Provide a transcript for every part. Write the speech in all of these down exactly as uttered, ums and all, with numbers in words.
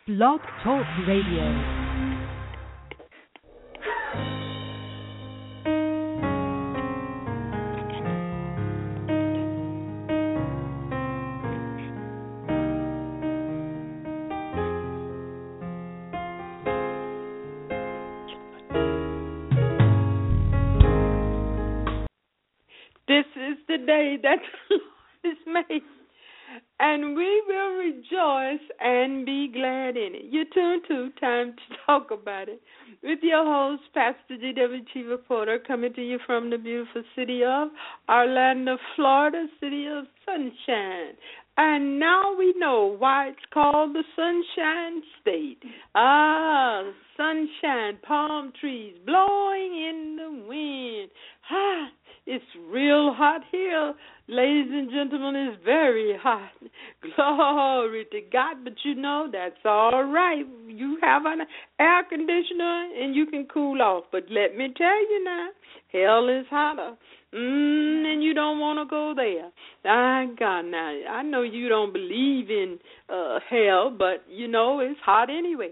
Blog Talk Radio. This is the day that the Lord has made, and we will rejoice and be glad in it. You're tuned to Time to Talk About It with your host, Pastor G W. Chiva Porter, coming to you from the beautiful city of Orlando, Florida, city of sunshine. And now we know why it's called the Sunshine State. Ah, sunshine, palm trees blowing in the wind. Ah, it's real hot here, ladies and gentlemen. It's very hot. Glory to God. But you know, that's all right. You have an air conditioner and you can cool off. But let me tell you now, hell is hotter. Mm, and you don't want to go there. My God, now, I know you don't believe in uh, hell, but, you know, it's hot anyway.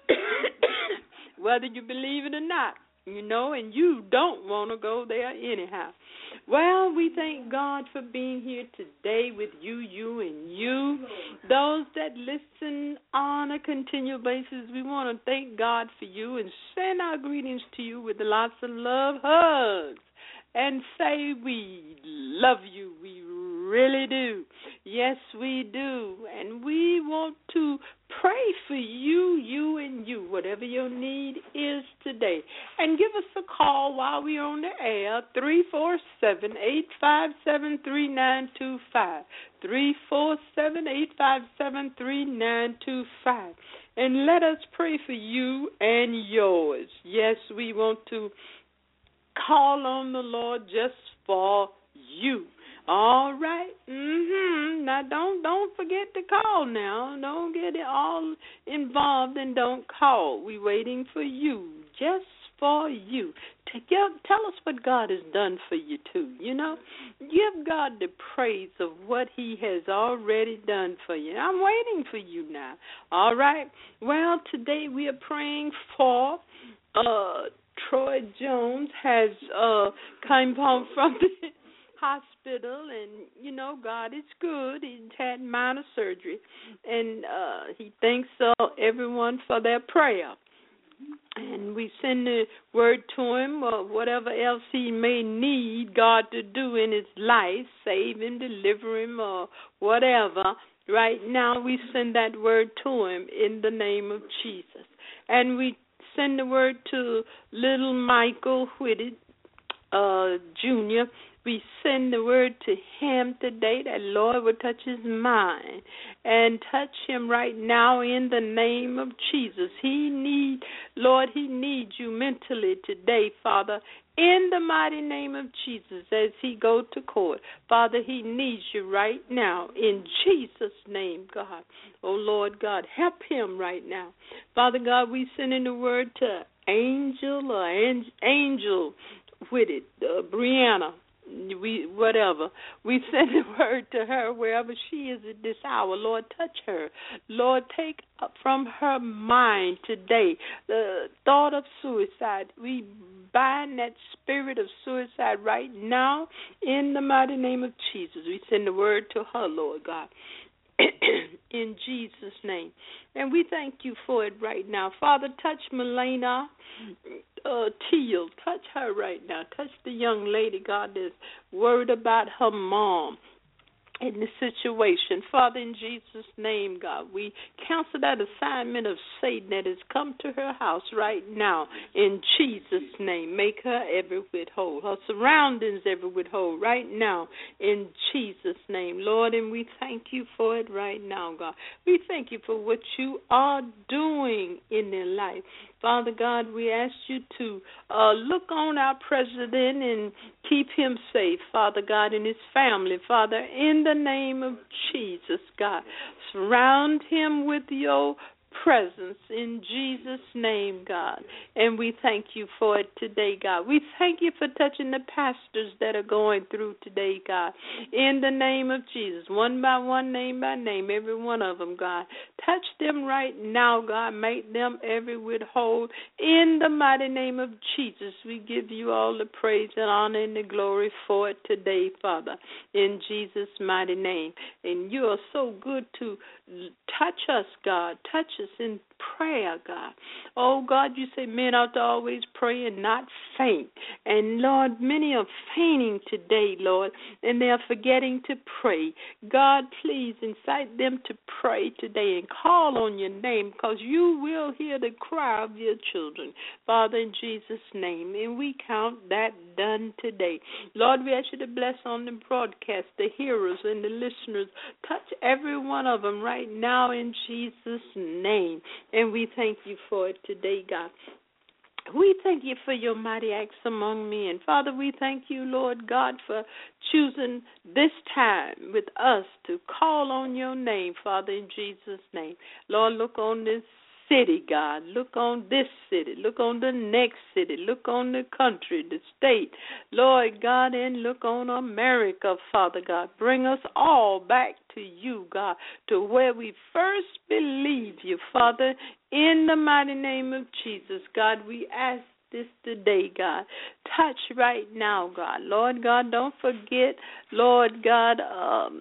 Whether you believe it or not, you know, and you don't want to go there anyhow. Well, we thank God for being here today with you, you, and you. Those that listen on a continual basis, we want to thank God for you and send our greetings to you with lots of love hugs. And say we love you. We really do. Yes, we do. And we want to pray for you, you, and you, whatever your need is today. And give us a call while we're on the air, three four seven, eight five seven, three nine two five, three four seven, eight five seven, three nine two five. And let us pray for you and yours. Yes, we want to call on the Lord just for you. All right. Mm-hmm. Now, don't don't forget to call now. Don't get it all involved and don't call. We're waiting for you, just for you. To give, tell us what God has done for you, too. You know, give God the praise of what he has already done for you. I'm waiting for you now. All right. Well, today we are praying for uh Troy Jones has uh, come home from the hospital, and, you know, God is good. He's had minor surgery, and uh, he thanks uh, everyone for their prayer. And we send the word to him, or whatever else he may need God to do in his life, save him, deliver him, or whatever. Right now we send that word to him in the name of Jesus. And we send the word to little Michael Whitted, uh, Junior We send the word to him today that Lord will touch his mind and touch him right now in the name of Jesus. He need, Lord, he needs you mentally today, Father, in the mighty name of Jesus as he go to court. Father, he needs you right now in Jesus' name, God. Oh, Lord God, help him right now. Father God, we send in the word to Angel or Angel with it, uh, Brianna. We whatever. We send a word to her wherever she is at this hour. Lord, touch her. Lord, take up from her mind today the thought of suicide. We bind that spirit of suicide right now in the mighty name of Jesus. We send the word to her, Lord God. In Jesus' name. And we thank you for it right now. Father, touch Melena uh, Teal. Touch her right now. Touch the young lady, God, that's worried about her mom in the situation. Father, in Jesus' name, God, we cancel that assignment of Satan that has come to her house right now. In Jesus' name, make her every whit whole. Her surroundings every whit whole right now. In Jesus' name, Lord, and we thank you for it right now, God. We thank you for what you are doing in their life. Father God, we ask you to uh, look on our president and keep him safe, Father God, and his family. Father, in the name of Jesus, God, surround him with your presence in Jesus' name, God. And we thank you for it today, God. We thank you for touching the pastors that are going through today, God. In the name of Jesus, one by one, name by name, every one of them, God. Touch them right now, God. Make them every whit whole. In the mighty name of Jesus, we give you all the praise and honor and the glory for it today, Father. In Jesus' mighty name. And you are so good to touch us, God. Touch us in prayer, God. Oh, God, you say men ought to always pray and not faint. And, Lord, many are fainting today, Lord, and they are forgetting to pray. God, please incite them to pray today and call on your name, because you will hear the cry of your children, Father, in Jesus' name. And we count that done today. Lord, we ask you to bless on the broadcast, the hearers and the listeners. Touch every one of them right now in Jesus' name. And we thank you for it today, God. We thank you for your mighty acts among men. Father, we thank you, Lord God, for choosing this time with us to call on your name, Father, in Jesus' name. Lord, look on this city, God. Look on this city. Look on the next city. Look on the country, the state, Lord God, and look on America, Father God. Bring us all back to you, God, to where we first believed you, Father, in the mighty name of Jesus. God, we ask this today, God. Touch right now, God. Lord God, don't forget, Lord God, um,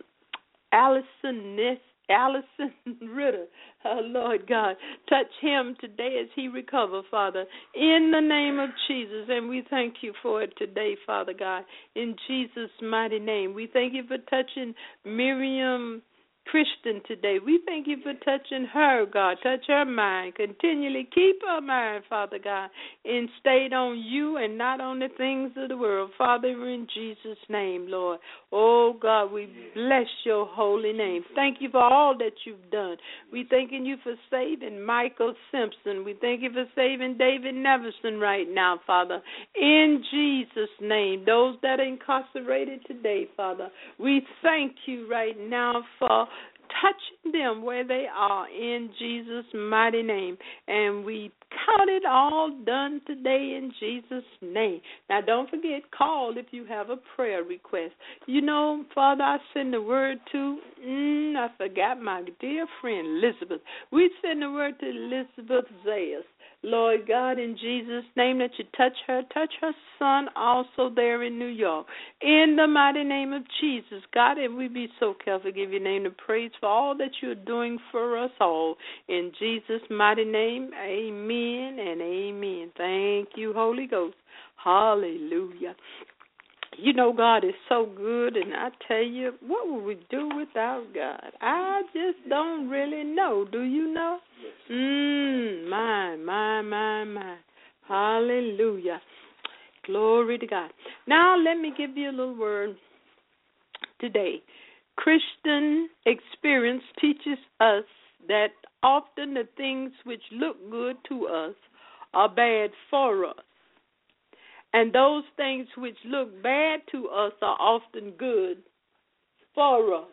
Allison Ness. Allison Ritter, oh, Lord God, touch him today as he recovers, Father, in the name of Jesus, and we thank you for it today, Father God, in Jesus' mighty name. We thank you for touching Miriam Christian today. We thank you for touching her, God. Touch her mind. Continually keep her mind, Father God, and stayed on you and not on the things of the world. Father, in Jesus' name, Lord. Oh, God, we bless your holy name. Thank you for all that you've done. We thanking you for saving Michael Simpson. We thank you for saving David Neverson right now, Father. In Jesus' name, those that are incarcerated today, Father, we thank you right now for touching them where they are in Jesus' mighty name. And we count it all done today in Jesus' name. Now, don't forget, call if you have a prayer request. You know, Father, I send the word to, mm, I forgot my dear friend Elizabeth. We send the word to Elizabeth Zayas. Lord God, in Jesus' name, that you touch her, touch her son also there in New York. In the mighty name of Jesus, God, and we be so careful to give your name the praise for all that you're doing for us all. In Jesus' mighty name, amen and amen. Thank you, Holy Ghost. Hallelujah. You know, God is so good, and I tell you, what would we do without God? I just don't really know. Do you know? Mmm, my, my, my, my. Hallelujah. Glory to God. Now, let me give you a little word today. Christian experience teaches us that often the things which look good to us are bad for us. And those things which look bad to us are often good for us.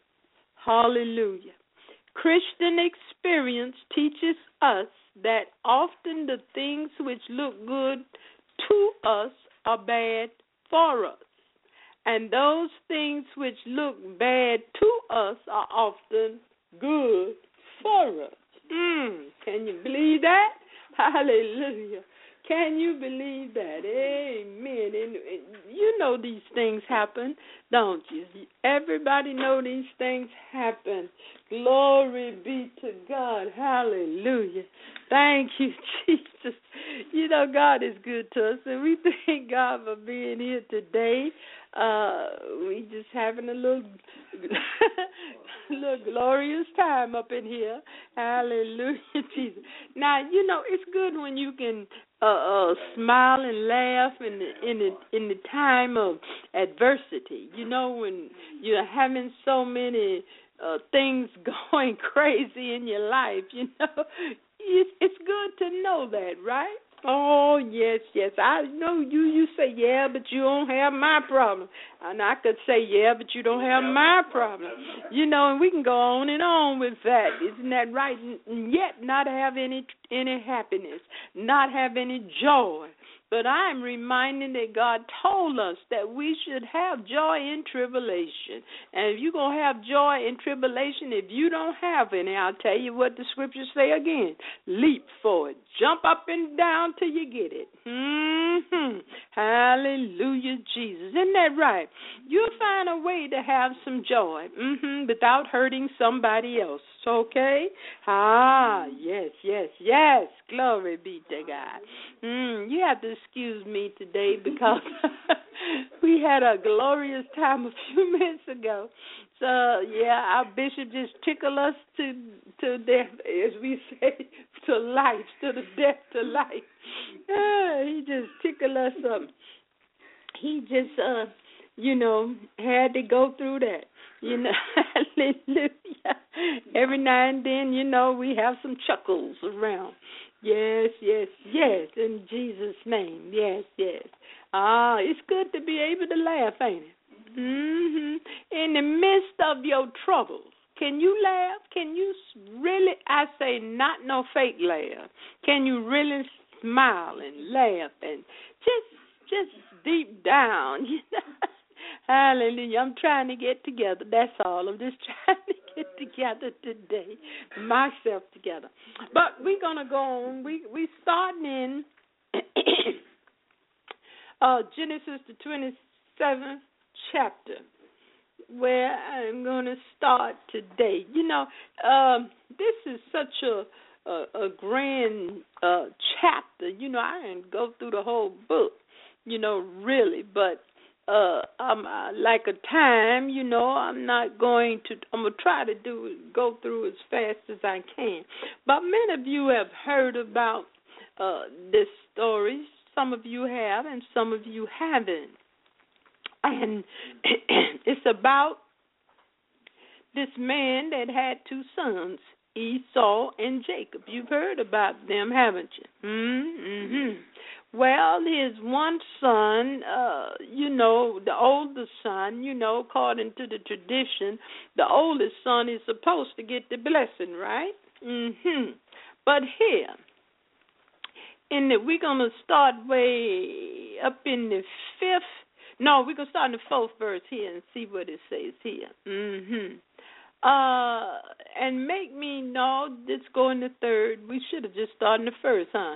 Hallelujah. Christian experience teaches us that often the things which look good to us are bad for us. And those things which look bad to us are often good for us. Mm, can you believe that? Hallelujah. Can you believe that? Amen. And, and you know these things happen, don't you? Everybody know these things happen. Glory be to God. Hallelujah. Thank you, Jesus. You know, God is good to us, and we thank God for being here today. Uh, we just having a little, little glorious time up in here. Hallelujah, Jesus. Now, you know, it's good when you can uh, uh, smile and laugh in the, in the in the time of adversity. You know, when you're having so many uh, things going crazy in your life. You know, it's, it's good to know that, right? Oh, yes, yes. I know you, you say, yeah, but you don't have my problem. And I could say, yeah, but you don't have my problem. You know, and we can go on and on with that. Isn't that right? And yet not have any any happiness, not have any joy. But I'm reminding that God told us that we should have joy in tribulation. And if you're going to have joy in tribulation, if you don't have any, I'll tell you what the scriptures say again. Leap for it. Jump up and down till you get it. Mm-hmm. Hallelujah, Jesus. Isn't that right? You'll find a way to have some joy mm-hmm, without hurting somebody else. Okay? Ah, yes, yes, yes. Glory be to God. Mm, you have to excuse me today because we had a glorious time a few minutes ago. So, yeah, our bishop just tickled us to to death, as we say, to life, to the death to life. Uh, he just tickled us up. He just, uh, you know, had to go through that. You know, hallelujah. Every now and then, you know, we have some chuckles around. Yes, yes, yes, in Jesus' name. Yes, yes. Ah, it's good to be able to laugh, ain't it? Mm-hmm. In the midst of your troubles, can you laugh? Can you really, I say not no fake laugh. Can you really smile and laugh and just, just deep down, you know? Hallelujah. I'm trying to get together. That's all. I'm just trying to get together today, myself together. But we're going to go on. We we starting in uh, Genesis, the twenty-seventh chapter, where I'm going to start today. You know, um, this is such a, a, a grand uh, chapter. You know, I didn't go through the whole book, you know, really, but Uh, I'm uh, like a time, you know. I'm not going to. I'm gonna try to do go through as fast as I can. But many of you have heard about uh, this story. Some of you have, and some of you haven't. And it's about this man that had two sons, Esau and Jacob. You've heard about them, haven't you? Mm-hmm. Well, his one son, uh, you know, the oldest son, you know, according to the tradition, the oldest son is supposed to get the blessing, right? Mm-hmm. But here, in the, we're going to start way up in the fifth, no, we're going to start in the fourth verse here and see what it says here. Mm-hmm. Uh, and make me know, let's go in the third. We should have just started in the first, huh?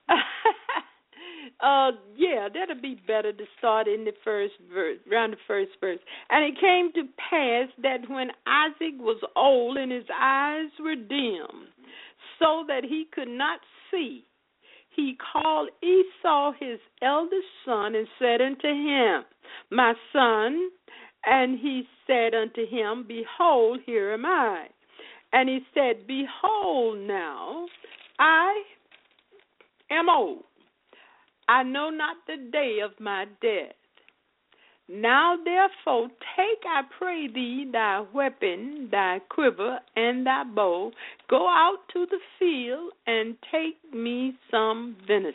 Uh, yeah, that'll be better to start in the first verse, around the first verse. And it came to pass that when Isaac was old and his eyes were dim, so that he could not see, he called Esau his eldest son and said unto him, My son. And he said unto him, Behold, here am I. And he said, Behold now, I am old. I know not the day of my death. Now therefore take, I pray thee, thy weapon, thy quiver, and thy bow. Go out to the field, and take me some venison,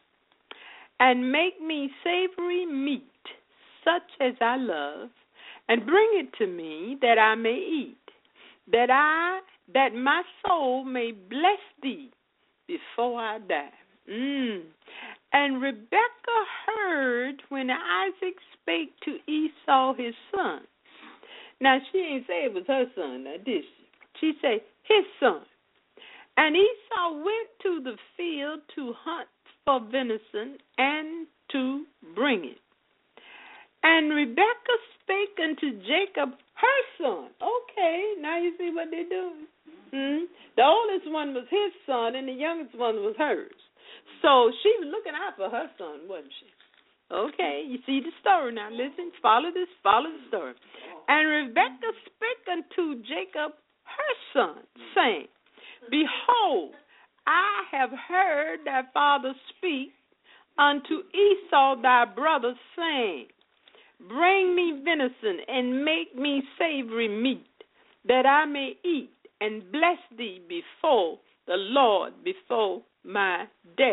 and make me savory meat, such as I love, and bring it to me, that I may eat, that I, that my soul may bless thee before I die. Mm. And Rebekah heard when Isaac spake to Esau his son. Now, she didn't say it was her son, now, did she? She said, his son. And Esau went to the field to hunt for venison and to bring it. And Rebekah spake unto Jacob, her son. Okay, now you see what they're doing. Hmm? The oldest one was his son, and the youngest one was hers. So she was looking out for her son, wasn't she? Okay, you see the story now. Listen, follow this, follow the story. And Rebekah spake unto Jacob, her son, saying, Behold, I have heard thy father speak unto Esau thy brother, saying, Bring me venison, and make me savory meat, that I may eat, and bless thee before the Lord, before my death.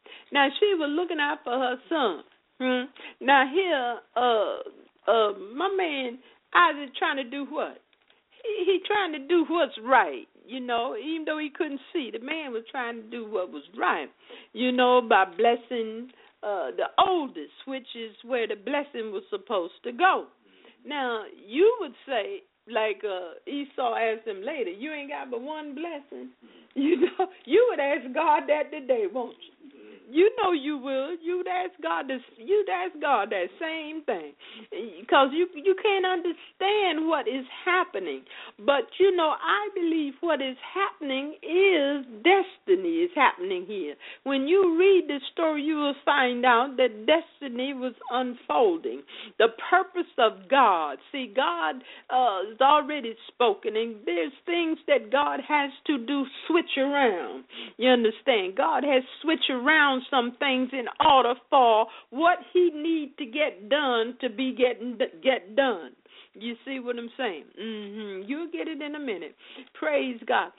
Now, she was looking out for her son. Hmm? Now, here, uh, uh, my man Isaac trying to do what? He, he trying to do what's right, you know, even though he couldn't see. The man was trying to do what was right, you know, by blessing uh, the oldest, which is where the blessing was supposed to go. Now, you would say, like uh, Esau asked him later, you ain't got but one blessing. You know, you would ask God that today, won't you? You know you will. You'd ask God this. You'd ask God that same thing, because you you can't understand what is happening. But you know, I believe what is happening is destiny is happening here. When you read the story, you will find out that destiny was unfolding. The purpose of God. See, God uh, has already spoken, and there's things that God has to do switch around. You understand? God has switched around some things in order for what he need to get done to be getting get done. You see what I'm saying? Mm-hmm. You'll get it in a minute. Praise God.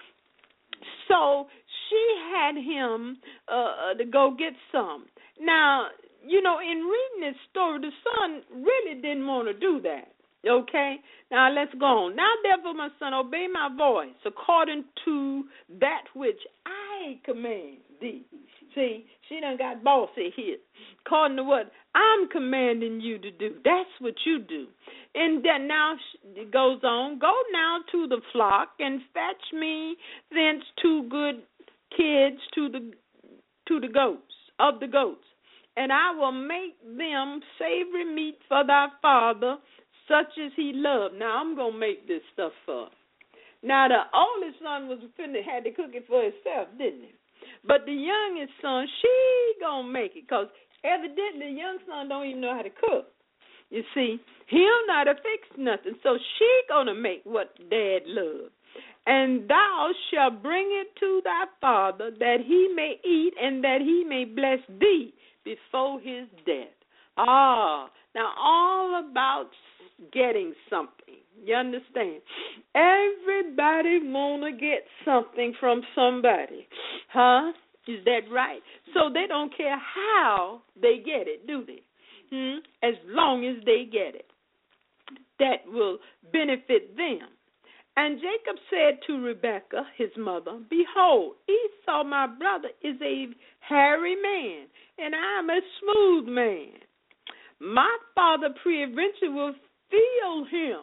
So she had him uh, to go get some. Now, you know, in reading this story, the son really didn't want to do that. Okay? Now, let's go on. Now, therefore, my son, obey my voice according to that which I command thee. See, she done got bossy here. According to what I'm commanding you to do. That's what you do. And then now it goes on. Go now to the flock and fetch me thence two good kids to the to the goats, of the goats. And I will make them savory meat for thy father, such as he loved. Now, I'm going to make this stuff for her. Now, the oldest son was finna, had to cook it for himself, didn't he? But the youngest son, she going to make it, because evidently the young son don't even know how to cook. You see, he don't know how to fix nothing, so she going to make what dad loved. And thou shalt bring it to thy father, that he may eat and that he may bless thee before his death. Ah, now all about getting something. You understand? Everybody want to get something from somebody. Huh? Is that right? So they don't care how they get it, do they? Hmm? As long as they get it. That will benefit them. And Jacob said to Rebekah, his mother, behold, Esau, my brother, is a hairy man, and I am a smooth man. My father peradventure will feel him,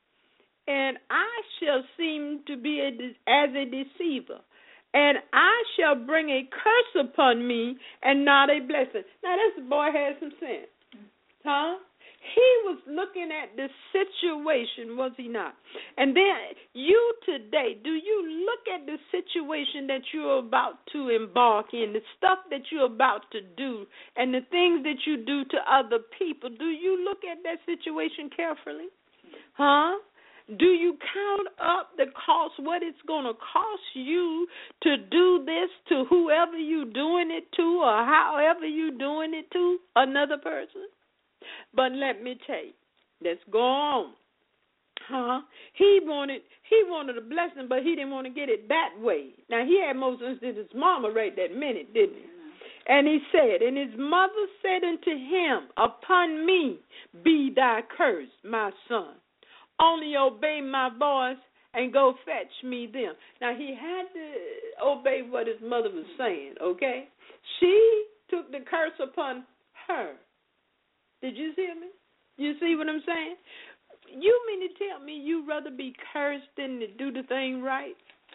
and I shall seem to be a, as a deceiver, and I shall bring a curse upon me and not a blessing. Now, this boy has some sense. Huh? He was looking at the situation, was he not? And then you today, do you look at the situation that you're about to embark in, the stuff that you're about to do, and the things that you do to other people? Do you look at that situation carefully? Huh? Do you count up the cost, what it's going to cost you to do this to whoever you're doing it to, or however you're doing it to another person? But let me tell you, let's go on. Huh? He wanted he wanted a blessing, but he didn't want to get it that way. Now, he had most instances his mama right that minute, didn't he? And he said, and his mother said unto him, upon me be thy curse, my son. Only obey my voice and go fetch me them. Now, he had to obey what his mother was saying, okay? She took the curse upon her. Did you see me? You see what I'm saying? You mean to tell me you'd rather be cursed than to do the thing right?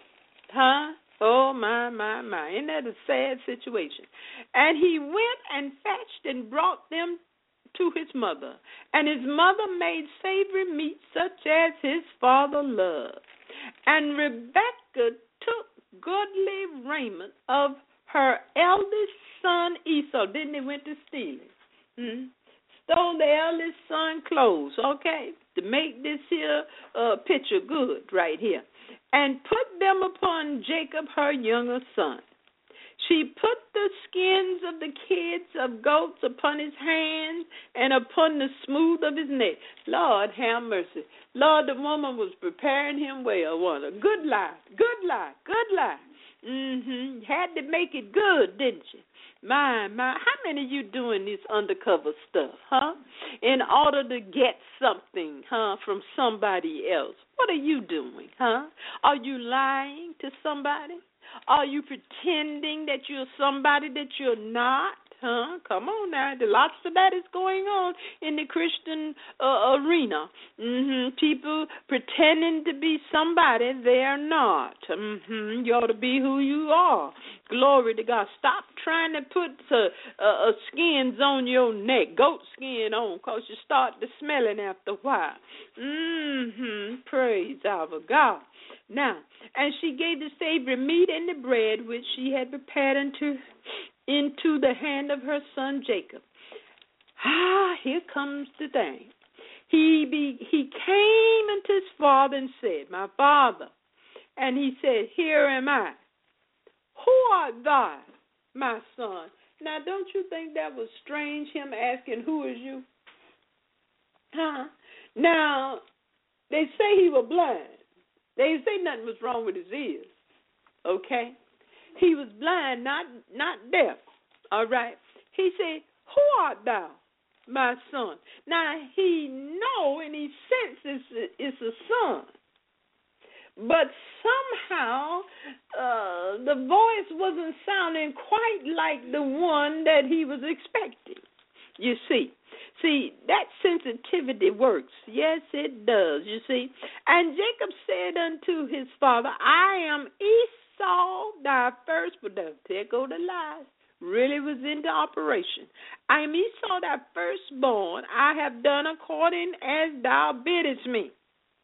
Huh? Oh, my, my, my. Isn't that a sad situation? And he went and fetched and brought them to his mother. And his mother made savory meat such as his father loved. And Rebekah took goodly raiment of her eldest son Esau. Didn't he went to steal it? Hmm? Stole the eldest son clothes, okay, to make this here uh, picture good right here, and put them upon Jacob, her younger son. She put the skins of the kids of goats upon his hands and upon the smooth of his neck. Lord, have mercy. Lord, the woman was preparing him well, wasn't it? Good lie, good lie, good lie. Mm-hmm. Had to make it good, didn't you? My, my, how many of you doing this undercover stuff, huh? In order to get something, huh, from somebody else. What are you doing, huh? Are you lying to somebody? Are you pretending that you're somebody that you're not? Huh? Come on now. Lots of that is going on in the Christian uh, arena. Mm-hmm. People pretending to be somebody they're not. Mm-hmm. You ought to be who you are. Glory to God. Stop trying to put uh, uh, uh, skins on your neck, goat skin on, because you start to smelling after a while. Mm-hmm. Praise our God. Now, and she gave the Savior meat and the bread which she had prepared unto into the hand of her son Jacob. Ah, here comes the thing. He be, he came unto his father and said, my father. And he said, here am I. Who art thou, my son? Now, don't you think that was strange, him asking, who is you? Huh? Now, they say he was blind. They didn't say nothing was wrong with his ears. Okay? He was blind, not not deaf. All right? He said, who art thou, my son? Now, he know and he senses it's a son. But somehow uh, the voice wasn't sounding quite like the one that he was expecting. You see. See, that sensitivity works. Yes, it does, you see. And Jacob said unto his father, I am Esau, thy firstborn. There go the lies. Really was into operation. I am Esau, thy firstborn. I have done according as thou biddest me.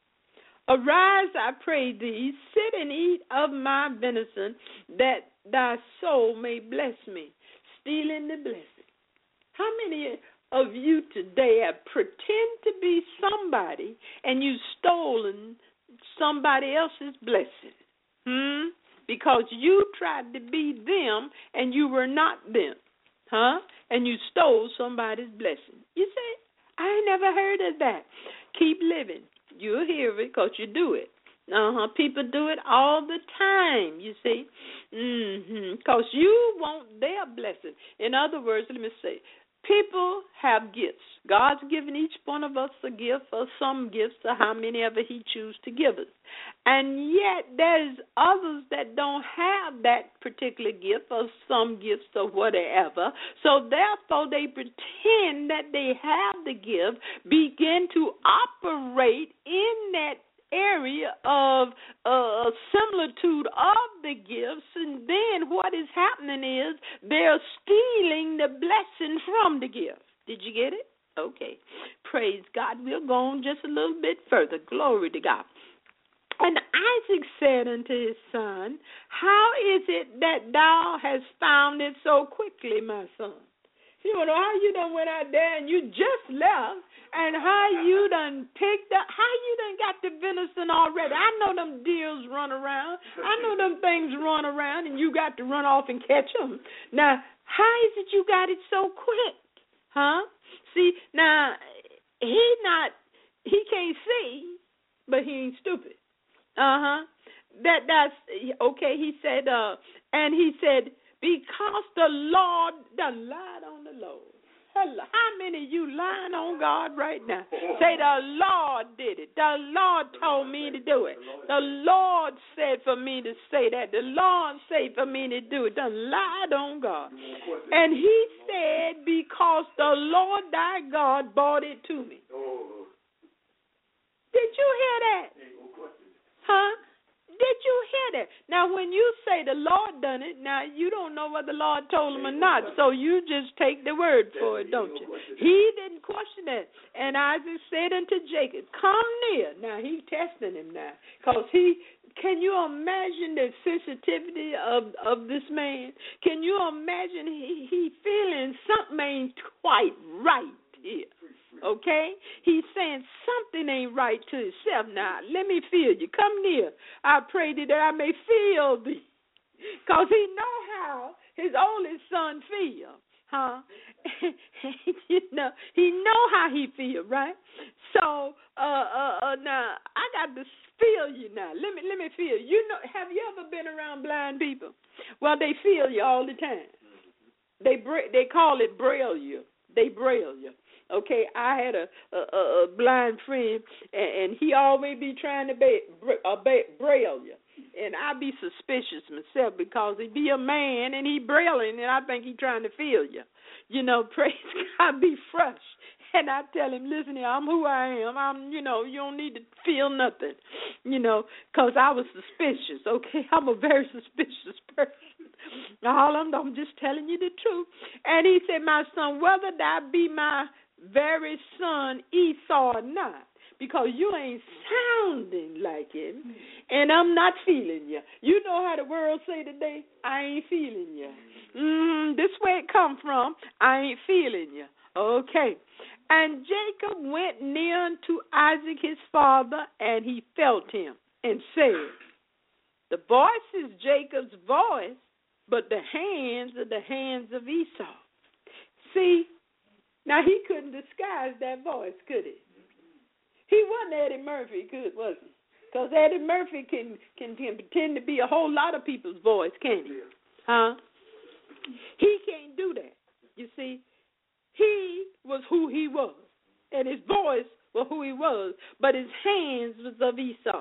Arise, I pray thee, sit and eat of my venison, that thy soul may bless me. Stealing the blessing. How many of you today have pretend to be somebody and you've stolen somebody else's blessing? Hmm? Because you tried to be them and you were not them. Huh? And you stole somebody's blessing. You say, I ain't never heard of that. Keep living. You'll hear it because you do it. Uh-huh. People do it all the time, you see. Mm-hmm. Because you want their blessing. In other words, let me say, people have gifts. God's given each one of us a gift or some gifts or how many ever he chooses to give us. And yet there's others that don't have that particular gift or some gifts or whatever. So therefore they pretend that they have the gift, begin to operate in that area of uh, similitude of the gifts, and then what is happening is they're stealing the blessing from the gift. Did you get it? Okay. Praise God. We'll go on just a little bit further. Glory to God. And Isaac said unto his son, how is it that thou hast found it so quickly, my son? You know how you done went out there and you just left, and how you done picked up, how you done got the venison already. I know them deers run around. I know them things run around, and you got to run off and catch them. Now, how is it you got it so quick? Huh? See, now, he not, he can't see, but he ain't stupid. Uh-huh. That, that's, okay, he said, uh, and he said, because the Lord done lied on the Lord. How many of you lying on God right now? Say, the Lord did it. The Lord told me to do it. The Lord said for me to say that. The Lord said for me to do it. Done lied on God. And he said, because the Lord thy God brought it to me. Did you hear that? Huh? Did you hear that? Now, when you say the Lord done it, now you don't know whether the Lord told him or not, so you just take the word for it, don't you? He didn't question that. And Isaac said unto Jacob, come near. Now, he's testing him now, because he, can you imagine the sensitivity of, of this man? Can you imagine he, he feeling something ain't quite right here? Okay? He's saying something ain't right to himself. Now, let me feel you. Come near. I pray thee that I may feel thee. Because he know how his oldest son feel. Huh? You know, he know how he feel, right? So uh, uh, uh, now I got to feel you now. Let me let me feel. You know, have you ever been around blind people? Well, they feel you all the time. They bra- they call it braille you. They braille you. Okay, I had a a, a blind friend, and, and he always be trying to ba- bra- uh, ba- braille you. And I be suspicious myself because he be a man and he brailing, and I think he trying to feel you. You know, praise God, be fresh. And I tell him, listen here, I'm who I am. I'm, you know, you don't need to feel nothing, you know, because I was suspicious, okay? I'm a very suspicious person. All I'm, I'm just telling you the truth. And he said, my son, whether that be my very son Esau or not, because you ain't sounding like him, and I'm not feeling you. You know how the world say today, I ain't feeling you. Mm, this way it come from, I ain't feeling you. Okay. And Jacob went near unto Isaac his father, and he felt him, and said, the voice is Jacob's voice, but the hands are the hands of Esau. See, now he couldn't disguise that voice, could he? He wasn't Eddie Murphy, could, was he? Because Eddie Murphy can, can can pretend to be a whole lot of people's voice, can't he? Huh? He can't do that, you see. He was who he was, and his voice was who he was, but his hands was of Esau.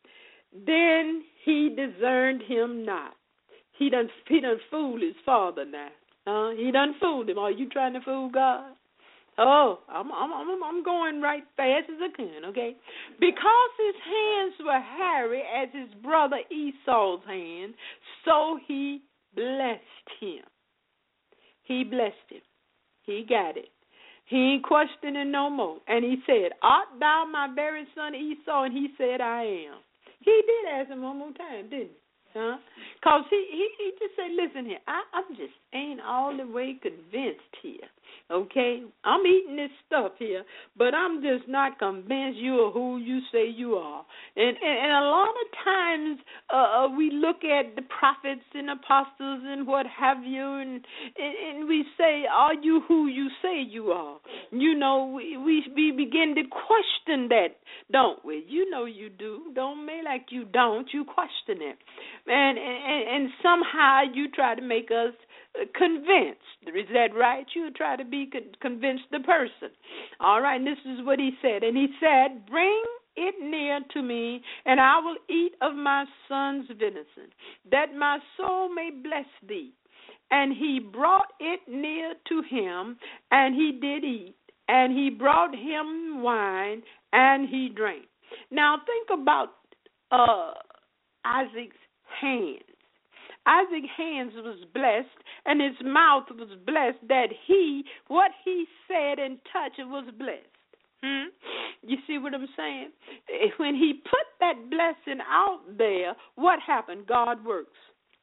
Then he discerned him not. He done, he done fooled his father now. Huh? He done fooled him. Are you trying to fool God? Oh, I'm, I'm, I'm, I'm going right fast as I can, okay? Because his hands were hairy as his brother Esau's hand, so he blessed him. He blessed him. He got it. He ain't questioning no more. And he said, art thou my very son Esau? And he said, I am. He did ask him one more time, didn't he? Huh? Because he, he, he just said, listen here, I, I'm just ain't all the way convinced here, okay? I'm eating this stuff here, but I'm just not convinced you are who you say you are. And, and, and a lot of times uh, we look at the prophets and apostles and what have you, and, and, and we say, are you who you say you are? You know, we, we, we begin to question that, don't we? You know you do. Don't make like you don't. You question it. And, and and somehow you try to make us convinced. Is that right? You try to be con- convinced the person. All right, and this is what he said. And he said, bring it near to me, and I will eat of my son's venison, that my soul may bless thee. And he brought it near to him, and he did eat. And he brought him wine, and he drank. Now think about uh, Isaac's hands. Isaac's hands was blessed, and his mouth was blessed, that he, what he said and touched was blessed. Hmm? You see what I'm saying? When he put that blessing out there, what happened? God works.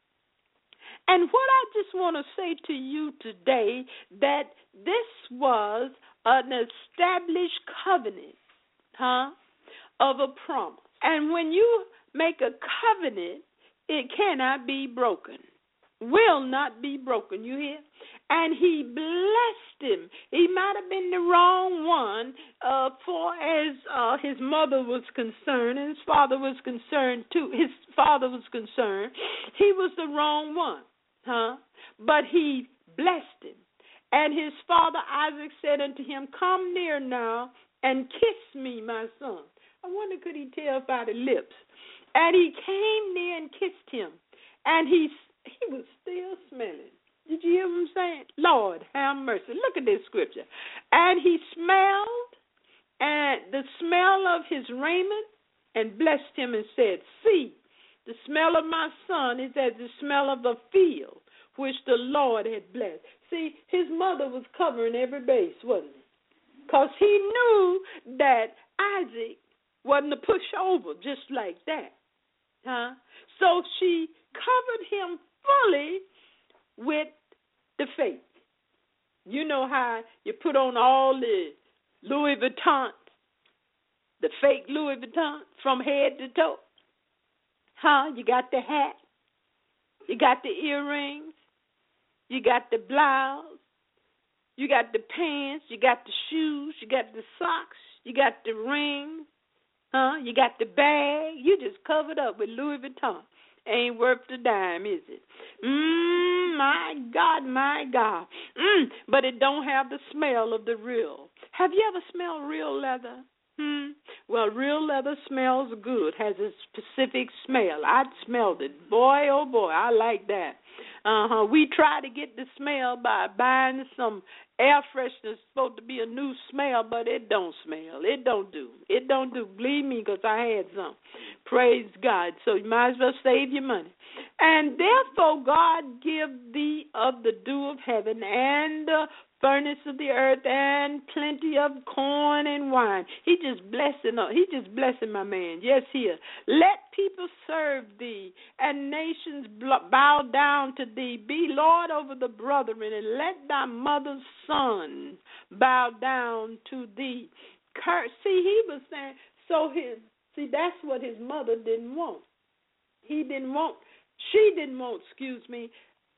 And what I just want to say to you today, that this was an established covenant, huh, of a promise. And when you make a covenant, it cannot be broken. Will not be broken, you hear? And he blessed him. He might have been the wrong one uh, for as uh, his mother was concerned, and his father was concerned too. His father was concerned. He was the wrong one, huh? But he blessed him. And his father Isaac said unto him, come near now and kiss me, my son. I wonder, could he tell by the lips? And he came near and kissed him, and he he was still smelling. Did you hear what I'm saying? Lord, have mercy. Look at this scripture. And he smelled, and the smell of his raiment, and blessed him and said, see, the smell of my son is as the smell of a field, which the Lord had blessed. See, his mother was covering every base, wasn't it? Because he knew that Isaac wasn't a pushover just like that. Huh? So she covered him fully with the faith. You know how you put on all the Louis Vuitton, the fake Louis Vuitton from head to toe. Huh? You got the hat. You got the earrings. You got the blouse. You got the pants. You got the shoes. You got the socks. You got the ring, huh? You got the bag. You just covered up with Louis Vuitton. Ain't worth the dime, is it? Mmm, my God, my God. Mmm, but it don't have the smell of the real. Have you ever smelled real leather? Hmm. Well, real leather smells good, has a specific smell. I smelled it. Boy, oh boy, I like that. Uh-huh. We try to get the smell by buying some air freshener. Supposed to be a new smell, but it don't smell. It don't do. It don't do. Believe me, because I had some. Praise God. So you might as well save your money. And therefore, God give thee of the dew of heaven and the furnace of the earth and plenty of corn and wine. He just blessing. He just blessing my man. Yes, here. Let people serve thee and nations bow down to thee. Be Lord over the brethren, and let thy mother's son bow down to thee. Curse. See, he was saying, so his, see, that's what his mother didn't want. He didn't want, she didn't want, excuse me,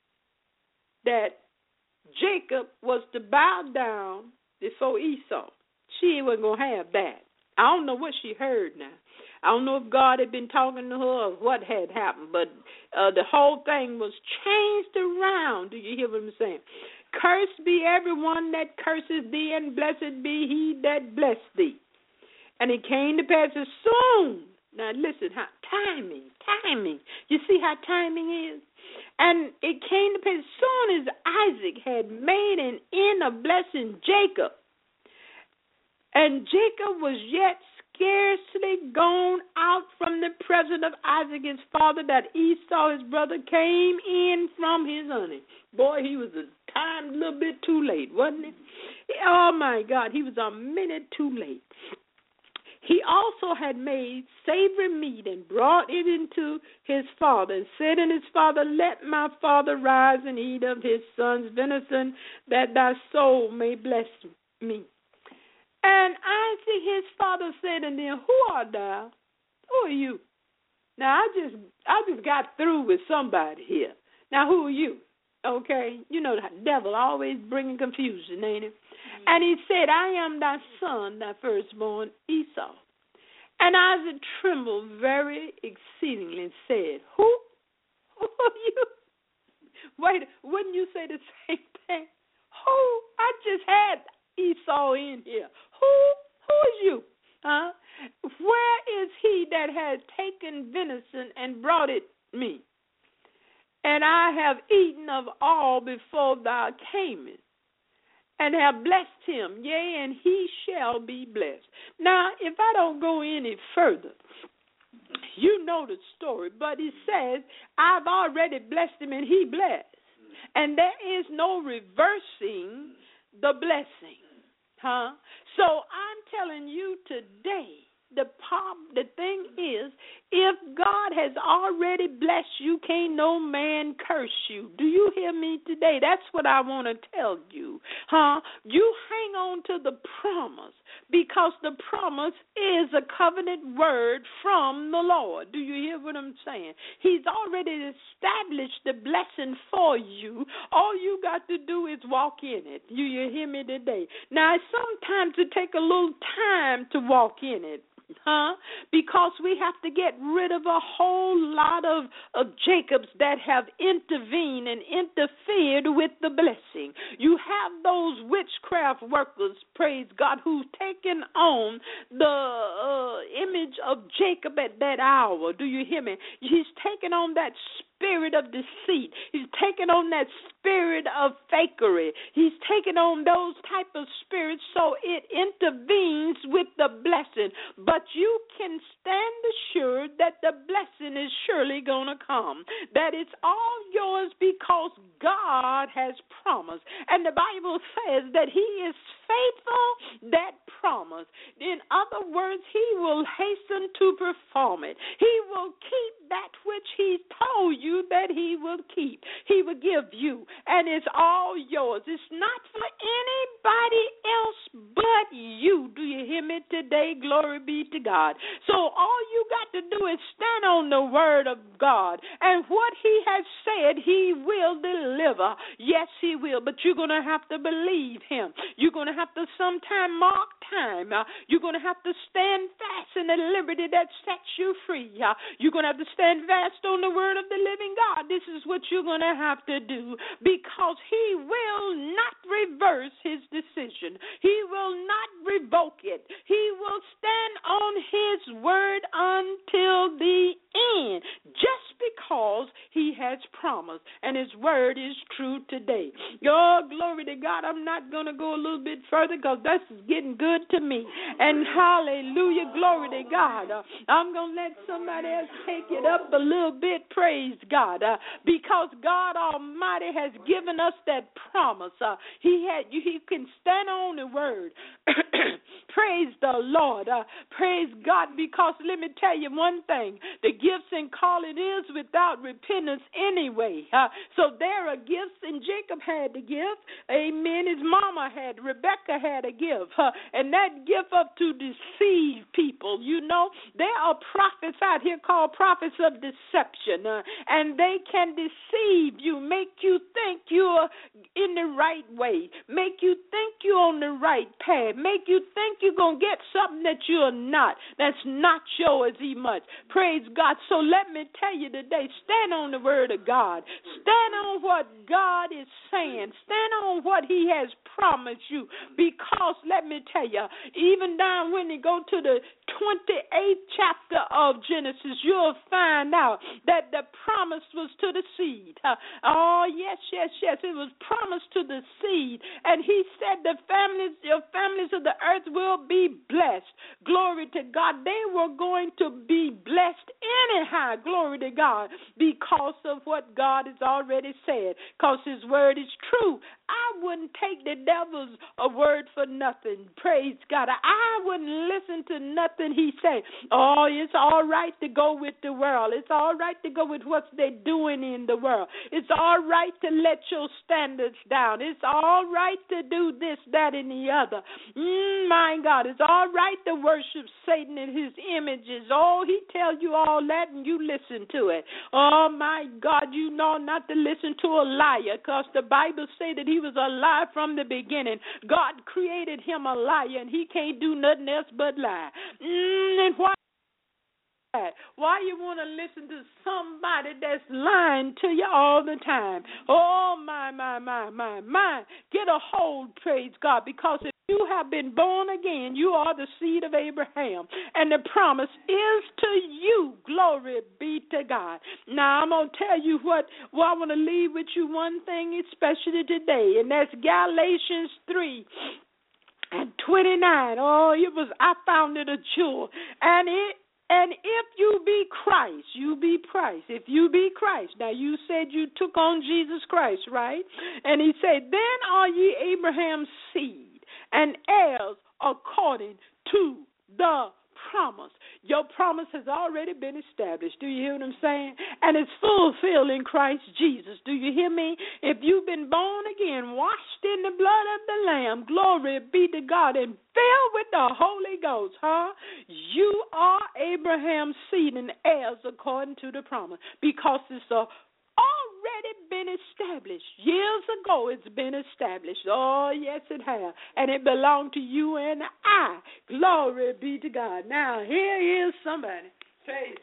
that Jacob was to bow down before Esau. She wasn't going to have that. I don't know what she heard now. I don't know if God had been talking to her or what had happened, but uh, the whole thing was changed around. Do you hear what I'm saying? Cursed be everyone that curses thee, and blessed be he that bless thee. And it came to pass as soon. Now listen, how timing, timing. You see how timing is? And it came to pass as soon as Isaac had made an end of blessing Jacob, and Jacob was yet scarcely gone out from the presence of Isaac his father, that Esau his brother came in from his honey. Boy, he was a time a little bit too late, wasn't he? Oh my God, he was a minute too late. He also had made savory meat and brought it into his father, and said unto his father, let my father rise and eat of his son's venison, that thy soul may bless me. And Isaac his father said unto him, who art thou? Who are you? Now, I just I just got through with somebody here. Now, who are you? Okay? You know, the devil always bringing confusion, ain't it? And he said, I am thy son, thy firstborn, Esau. And Isaac trembled very exceedingly and said, Who? Who are you? Wait, wouldn't you say the same thing? Who? I just had Esau in here. Who? Who is you? Huh? Where is he that has taken venison and brought it me? And I have eaten of all before thou camest, and have blessed him, yea, and he shall be blessed. Now, if I don't go any further, you know the story, but he says, I've already blessed him, and he blessed. And there is no reversing the blessing. Huh? So I'm telling you today, the pop, the thing is, if God has already blessed you, can't no man curse you. Do you hear me today? That's what I want to tell you. Huh? You hang on to the promise, because the promise is a covenant word from the Lord. Do you hear what I'm saying? He's already established the blessing for you. All you got to do is walk in it. You, you hear me today? Now, sometimes it takes a little time to walk in it. Huh? Because we have to get rid of a whole lot of, of Jacobs that have intervened and interfered with the blessing. You have those witchcraft workers, praise God, who've taken on the uh, image of Jacob at that hour. Do you hear me? He's taken on that spirit of deceit. He's taken on that spirit of fakery. He's taken on those type of spirits, so it intervenes with the blessing. But you can stand assured that the blessing is surely going to come, that it's all yours because God has promised. And the Bible says that he is faithful that promise. In other words, he will hasten to perform it. He will keep that which he told you that he will keep. He will give you, and it's all yours. It's not for nobody else but you. Do you hear me today? Glory be to God. So all you got to do is stand on the word of God, and what he has said, he will deliver. Yes, he will, but you're going to have to believe him. You're going to have to sometime mark time. Uh, you're going to have to stand fast in the liberty that sets you free. Uh, you're going to have to stand fast on the word of the living God. This is what you're going to have to do, because he will not reverse his decision. He will not revoke it. He will stand on his word until the end, just because he has promised, and his word is true today. Oh, glory to God. I'm not going to go a little bit further, because this is getting good to me. And hallelujah, glory to God. Uh, I'm going to let somebody else take it up a little bit. Praise God. Uh, because God Almighty has given us that promise. Uh, he had, He can stand on the word. Praise the Lord. Uh, praise God, because let me tell you one thing. The gifts and calling is without repentance anyway. Uh, so there are gifts, and Jacob had to give. Amen. His mama had, Rebecca had to give. Uh, and that gift of to deceive people. You know, there are prophets out here called prophets of deception. Uh, and they can deceive you, make you think you're in the right way, make you think you're on the right path, make you think you're going to get something that you're not, that's not yours as much. Praise God. So let me tell you today, stand on the word of God. Stand on what God is saying. Stand on what he has promised you, because let me tell you, even down when you go to the twenty-eighth chapter of Genesis, you'll find out that the promise was to the seed. Uh, oh, yes, yes, yes. It was promised to the seed. And he said the families, the families of the earth will be blessed. Glory to God. They were going to be blessed anyhow. Glory to God. Because of what God has already said. Because his word is true. I wouldn't take the devil's a word for nothing. Praise God. I wouldn't listen to nothing he say. Oh, it's all right to go with the world. It's all right to go with what they're doing in the world. It's all right to let your standards down. It's all right to do this, that, and the other. Mm, my God, it's all right to worship Satan and his images. Oh, he tells you all that and you listen to it. Oh, my God, you know not to listen to a liar, because the Bible say that he was a liar from the beginning. God created him a liar, and he can't do nothing else but lie. Mm, and why? Why you want to listen to somebody that's lying to you all the time? Oh, my, my, my, my, my. Get a hold, praise God, because if you have been born again, you are the seed of Abraham, and the promise is to you. Glory be to God. Now, I'm going to tell you what, well, I want to leave with you one thing especially today, and that's Galatians three and twenty-nine. Oh, it was, I found it a jewel, and it And if you be Christ, you be Christ. If you be Christ. Now, you said you took on Jesus Christ, right? And he said, then are ye Abraham's seed and heirs according to the promise. Your promise has already been established. Do you hear what I'm saying? And it's fulfilled in Christ Jesus. Do you hear me? If you've been born again, washed in the blood of the Lamb, glory be to God, and filled with the Holy Ghost, huh? You are Abraham's seed and heirs according to the promise, because it's a already been established. Years ago it's been established. Oh, yes, it has. And it belonged to you and I. Glory be to God. Now, here is somebody. Praise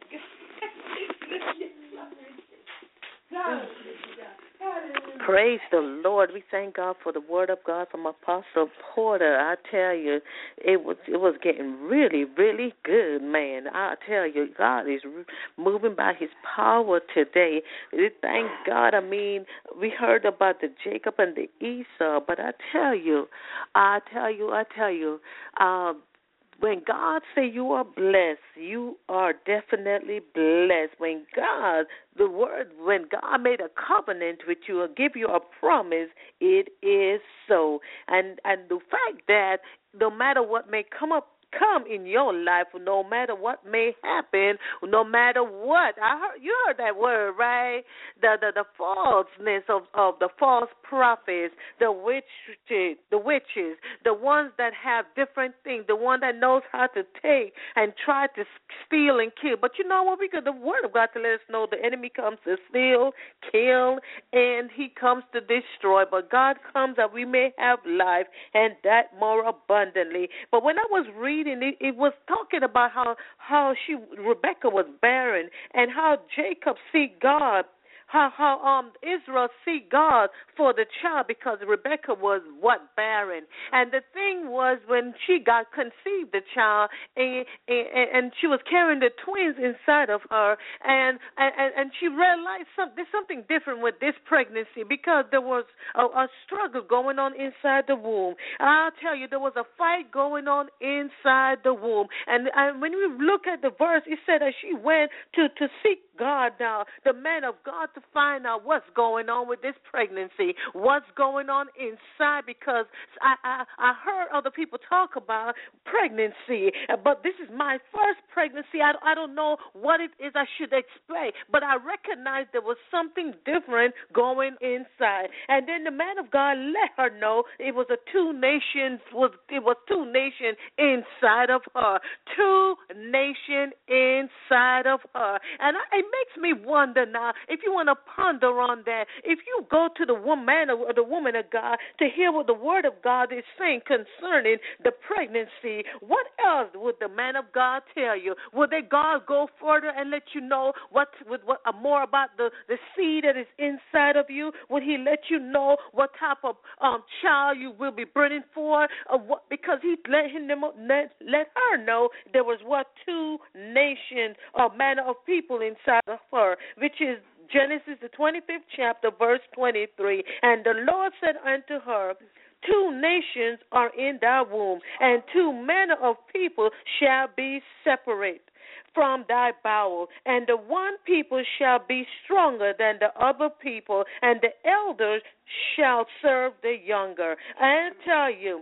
God. Praise the Lord. We thank God for the word of God from Apostle Porter. I tell you, it was it was getting really, really good, man. I tell you, God is moving by his power today. Thank God. I mean, we heard about the Jacob and the Esau, but I tell you, I tell you, I tell you, uh, when God say you are blessed, you are definitely blessed. When God, the word, when God made a covenant with you or give you a promise, it is so. And and the fact that no matter what may come up come in your life, no matter what may happen, no matter what. I heard you heard that word, right? The the, the falseness of, of the false prophets, the witches, the witches, the ones that have different things, the one that knows how to take and try to steal and kill. But you know what? Because the word of God to let us know the enemy comes to steal, kill, and he comes to destroy. But God comes that we may have life and that more abundantly. But when I was reading it, it was talking about how how she Rebecca was barren and how Jacob seek God. How how um Israel seek God for the child because Rebecca was what barren, and the thing was when she got conceived the child and and, and she was carrying the twins inside of her, and and, and she realized some, there's something different with this pregnancy because there was a, a struggle going on inside the womb. I'll tell you, there was a fight going on inside the womb, and, and when we look at the verse, it said that she went to to seek God now, the man of God, to find out what's going on with this pregnancy, what's going on inside, because I, I, I heard other people talk about pregnancy, but this is my first pregnancy. I, I don't know what it is I should explain, but I recognized there was something different going inside. And then the man of God let her know it was a two nations, was it was two nations inside of her, two nations inside of her. And I, it makes me wonder now, if you want to ponder on that, if you go to the woman or the woman of God to hear what the word of God is saying concerning the pregnancy, what else would the man of God tell you? Would they God go further and let you know what, what, what uh, more about the, the seed that is inside of you? Would he let you know what type of um, child you will be bringing forth? Uh, what, because he let, him, let, let her know there was what two nations or manner of people inside of her, which is Genesis, the twenty-fifth chapter, verse twenty-three. And the Lord said unto her, two nations are in thy womb, and two manner of people shall be separate from thy bowel, and the one people shall be stronger than the other people, and the elders shall serve the younger. I tell you,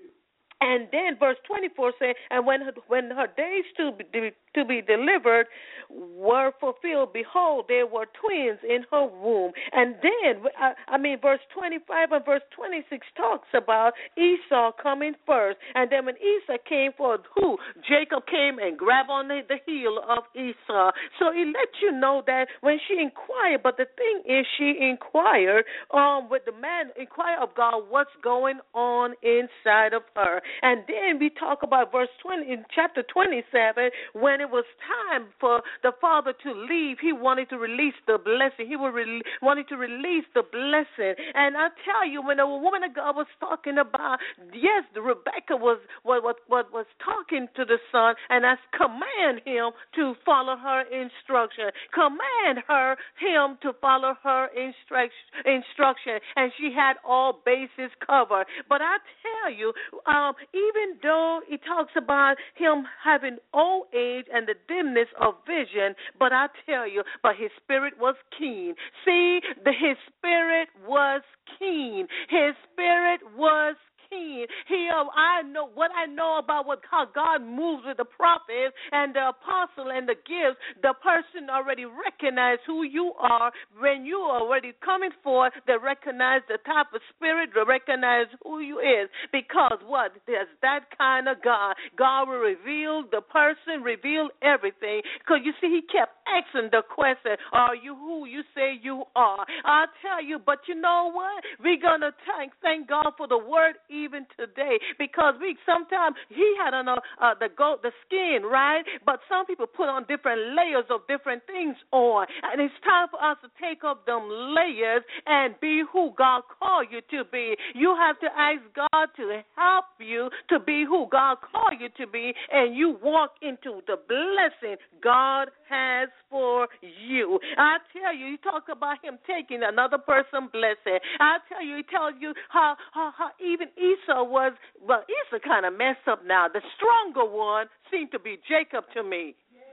and then verse twenty-four says, and when her, when her days to be, to be delivered were fulfilled, behold, there were twins in her womb. And then, I, I mean, verse twenty-five and verse twenty-six talks about Esau coming first. And then when Esau came for who? Jacob came and grabbed on the, the heel of Esau. So he let you know that when she inquired, but the thing is she inquired um, with the man, inquired of God what's going on inside of her. And then we talk about verse twenty in chapter twenty-seven, when it was time for the father to leave, he wanted to release the blessing. He re- wanted to release the blessing. And I tell you, when the woman of God was talking about, yes, Rebecca was was, was, was talking to the son, and I command him to follow her instruction. Command her, him to follow her instruction, instruction. And she had all bases covered. But I tell you, um, even though it talks about him having old age and the dimness of vision, but I tell you, but his spirit was keen. See, the, his spirit was keen. His spirit was keen. He, uh, I know what I know about what how God moves with the prophets and the apostle and the gifts. The person already recognize who you are when you are already coming forth. They recognize the type of spirit. They recognize who you is because what? There's that kind of God. God will reveal the person, reveal everything. Because you see, he kept asking the question, "Are you who you say you are?" I'll tell you, but you know what? We're gonna thank thank God for the word even today, because we sometimes he had on a, uh, the goat, the skin, right? But some people put on different layers of different things on, and it's time for us to take up them layers and be who God called you to be. You have to ask God to help you to be who God called you to be, and you walk into the blessing God has for you. I tell you, you talk about him taking another person's blessing. I tell you, he tells you how, how, how even Esau was, well, Esau kind of messed up now. The stronger one seemed to be Jacob to me,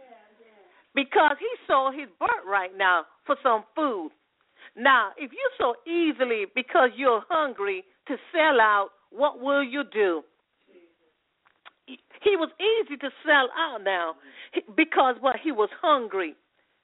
because he sold his birthright now for some food. Now, if you so easily, because you're hungry, to sell out, what will you do? He was easy to sell out now because what? He was hungry.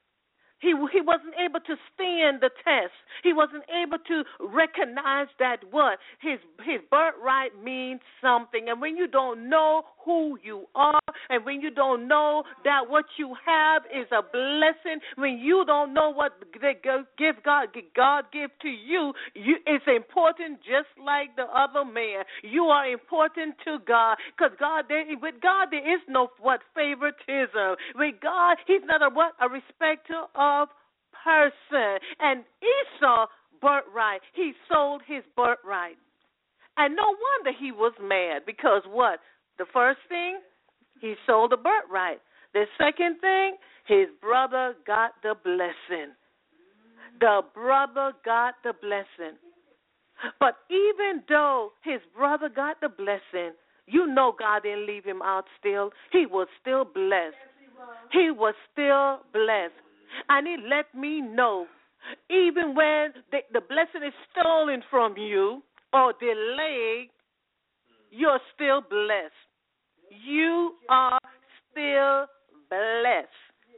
He he wasn't able to stand the test. He wasn't able to recognize that what? His his birthright means something. And when you don't know who you are, and when you don't know that what you have is a blessing, when you don't know what they give God, God give to you, you it's important just like the other man. You are important to God because God, there, with God there is no what favoritism. With God, He's not a what? A respecter of person. And Esau birthright, he sold his birthright. And no wonder he was mad because what? The first thing, he sold the birthright. The second thing, his brother got the blessing. The brother got the blessing. But even though his brother got the blessing, you know God didn't leave him out still. He was still blessed. He was still blessed. And he let me know, even when the, the blessing is stolen from you or delayed, you're still blessed. You are still blessed.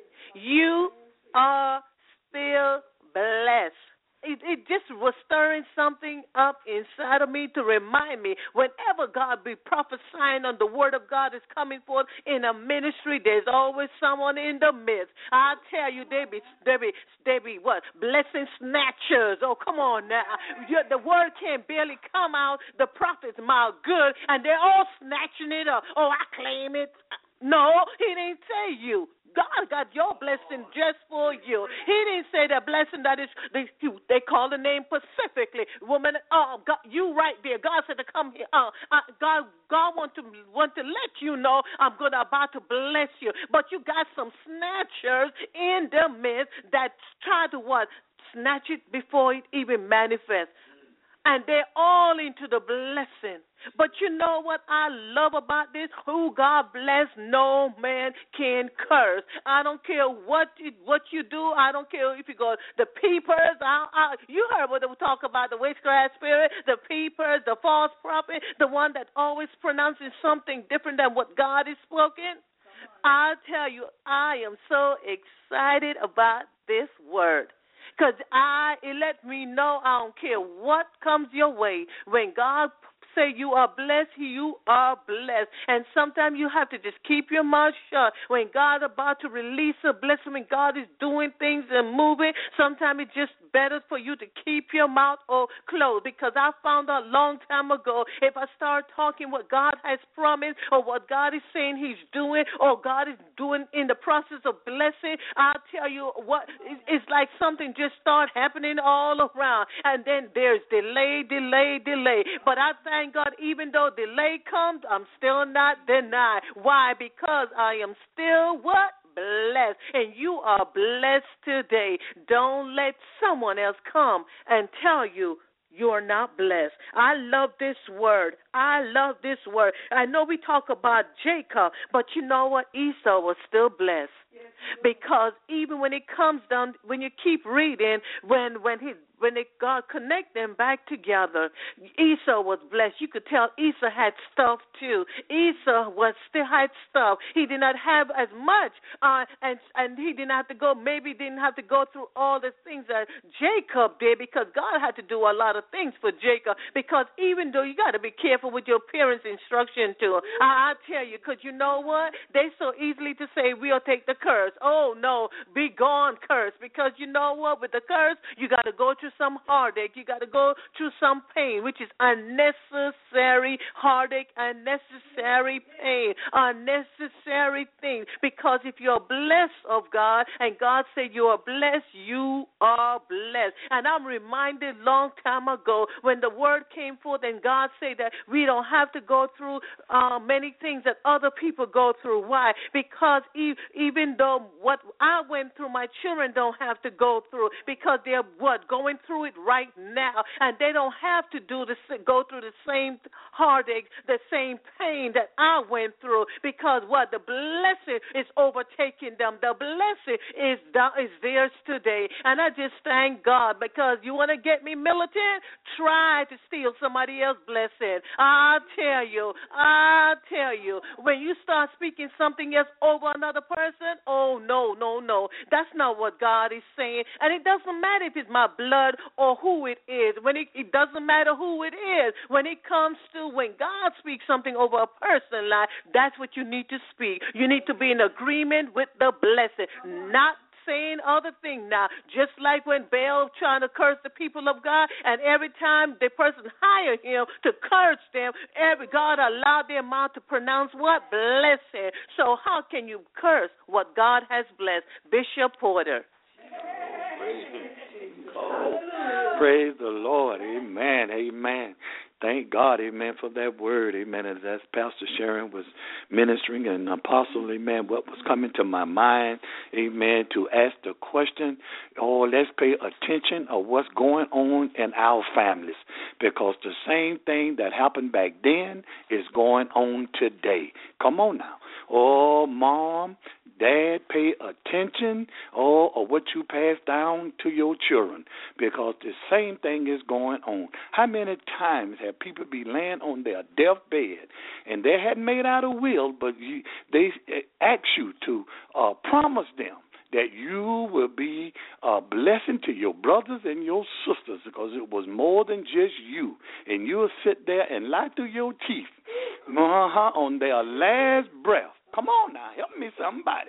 You are still blessed. It, it just was stirring something up inside of me to remind me whenever God be prophesying on the word of God is coming forth in a ministry, there's always someone in the midst. I tell you, they be, they be, they be what? Blessing snatchers. Oh, come on now. You're, the word can barely come out the prophet's mouth good, and they're all snatching it up. Oh, I claim it. No, he didn't say you. God got your blessing just for you. He didn't say that blessing that is, they, they call the name specifically. Woman, oh, God, you right there. God said to come here. Uh, uh, God God want to want to let you know I'm going to about to bless you. But you got some snatchers in the midst that try to what? Snatch it before it even manifests. And they're all into the blessing. But you know what I love about this? Who God bless, no man can curse. I don't care what you, what you do. I don't care if you go the peepers. I, I, you heard what they talk about, the witchcraft spirit, the peepers, the false prophet, the one that always pronounces something different than what God is spoken. I tell you, I am so excited about this word. Because I, it let me know I don't care what comes your way. When God say you are blessed, you are blessed. And sometimes you have to just keep your mouth shut. When God is about to release a blessing, when God is doing things and moving, sometimes it's just better for you to keep your mouth or closed. Because I found out a long time ago, if I start talking what God has promised or what God is saying He's doing or God is doing in the process of blessing, I'll tell you what, it's like something just start happening all around. And then there's delay, delay, delay. But I thank God, even though delay comes, I'm still not denied. Why? Because I am still what? Blessed. And you are blessed today. Don't let someone else come and tell you you're not blessed. I love this word. I love this word. I know we talk about Jacob, but you know what? Esau was still blessed. Because even when it comes down, when you keep reading, when when he when it, God connect them back together, Esau was blessed. You could tell Esau had stuff too. Esau was still had stuff. He did not have as much, uh, and and he didn't have to go. Maybe didn't have to go through all the things that Jacob did, because God had to do a lot of things for Jacob. Because even though you got to be careful with your parents' instruction too, I, I tell you, because you know what? They so easily to say we'll take the curse. Oh no, be gone curse. Because you know what? With the curse, you got to go through some heartache. You got to go through some pain, which is unnecessary heartache, unnecessary pain, unnecessary things. Because if you're blessed of God, and God said you are blessed, you are blessed. And I'm reminded long time ago when the word came forth and God said that we don't have to go through uh, many things that other people go through. Why? Because e- even though what I went through, my children don't have to go through, because they're what? Going going through it right now, and they don't have to do the, go through the same heartache, the same pain that I went through, because what? The blessing is overtaking them. The blessing is, is theirs today. And I just thank God, because you want to get me militant? Try to steal somebody else's blessing. I'll tell you, I'll tell you, when you start speaking something else over another person, oh, no, no, no. That's not what God is saying. And it doesn't matter if it's my blood or who it is. When it, it doesn't matter who it is. When it comes to when God speaks something over a person's life, that's what you need to speak. You need to be in agreement with the blessing, not saying other things now. Just like when Baal trying to curse the people of God, and every time the person hired him to curse them, every God allowed their mouth to pronounce what? Blessing. So how can you curse what God has blessed? Bishop Porter. Oh, praise the Lord. Amen. Amen. Thank God, amen, for that word, amen. And as Pastor Sharon was ministering and Apostle, amen, what was coming to my mind, amen, to ask the question, oh, let's pay attention of what's going on in our families, because the same thing that happened back then is going on today. Come on now. Oh, Mom, Dad, pay attention, oh, or what you pass down to your children, because the same thing is going on. How many times have people be laying on their deathbed and they hadn't made out a will, but you, they ask you to uh, promise them that you will be a blessing to your brothers and your sisters, because it was more than just you. And you'll sit there and lie through your teeth uh-huh, on their last breath. Come on now, help me somebody.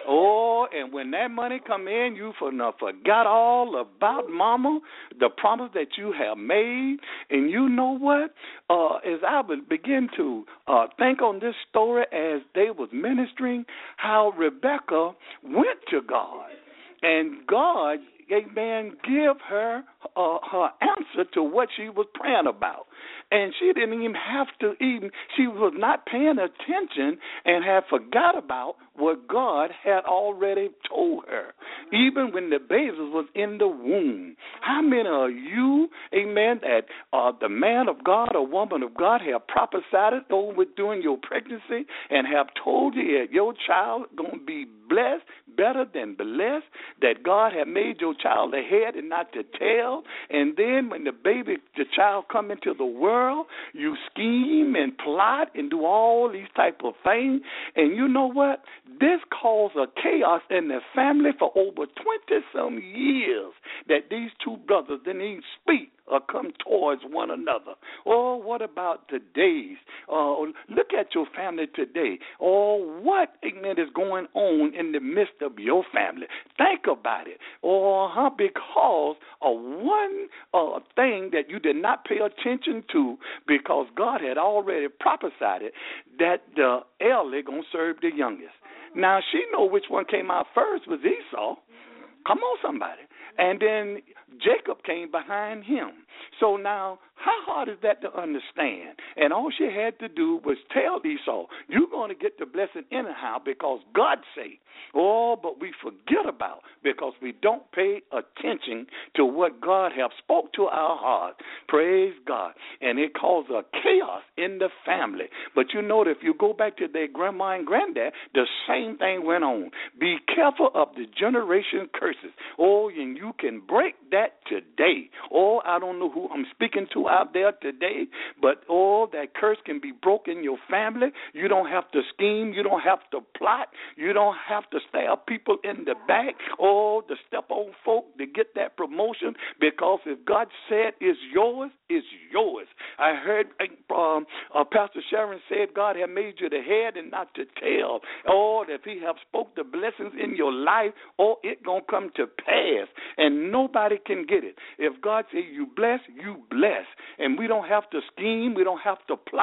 Oh, and when that money come in, you for, uh, forgot all about mama, the promise that you have made. And you know what? Uh, as I would begin to uh, think on this story as they was ministering, how Rebecca went to God. And God, amen, give her uh, her answer to what she was praying about. And she didn't even have to even, she was not paying attention and had forgot about what God had already told her, even when the baby was in the womb. How many of you, amen, that uh, the man of God or woman of God have prophesied it over during your pregnancy and have told you that your child going to be blessed, better than blessed, that God had made your child the head and not the tail. And then when the baby, the child come into the world, you scheme and plot and do all these type of things. And you know what? This caused a chaos in the family for over twenty-some years, that these two brothers didn't even speak or come towards one another. Oh, what about today's? Uh, look at your family today. Oh, what, amen, is going on in the midst of your family? Think about it. Oh, huh, because of one uh, thing that you did not pay attention to, because God had already prophesied it, that the elder going to serve the youngest. Now, she know which one came out first was Esau. Come on, somebody. And then Jacob came behind him. So now, how hard is that to understand? And all she had to do was tell Esau, you're going to get the blessing anyhow because God say. Oh, but we forget about, because we don't pay attention to what God has spoke to our heart. Praise God. And it caused a chaos in the family. But you know that if you go back to their grandma and granddad, the same thing went on. Be careful of the generation curses. Oh, and you can break that today. Oh, I don't know who I'm speaking to out there today, but oh, that curse can be broken in your family. You don't have to scheme. You don't have to plot. You don't have to stab people in the back. Oh, to step on folk to get that promotion, because if God said it's yours, it's yours. I heard um, uh, Pastor Sharon said God had made you the head and not the tail. Oh, if he have spoke the blessings in your life, oh, it going to come to pass, and nobody can get it. If God say you bless, you bless. And we don't have to scheme. We don't have to plot.